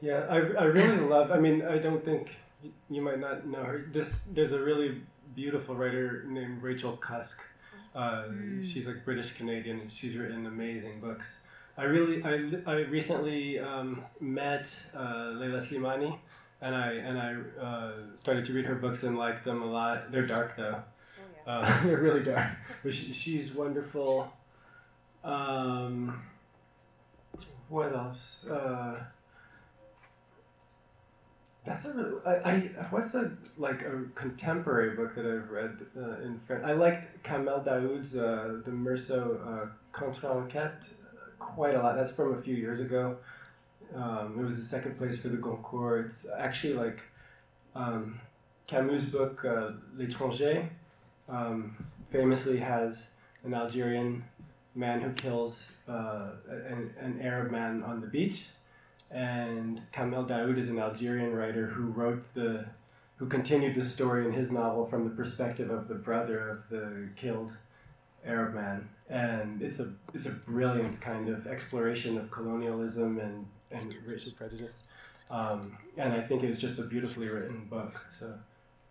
Yeah, I really love. I mean, I don't think you might not know her. There's a really beautiful writer named Rachel Cusk. She's like British Canadian, and she's written amazing books. I recently met Leila Slimani, and I started to read her books and liked them a lot. They're dark though. They're really dark, but she's wonderful. Um, what else? That's a really, what's a like a contemporary book that I've read in French. I liked Kamel Daoud's the Meursault Contre-Enquête quite a lot. That's from a few years ago. It was the second place for the Goncourt. It's actually like Camus' book L'Étranger famously has an Algerian man who kills an Arab man on the beach. And Kamel Daoud is an Algerian writer who continued the story in his novel from the perspective of the brother of the killed Arab man. And it's a brilliant kind of exploration of colonialism and racial prejudice. And I think it was just a beautifully written book. So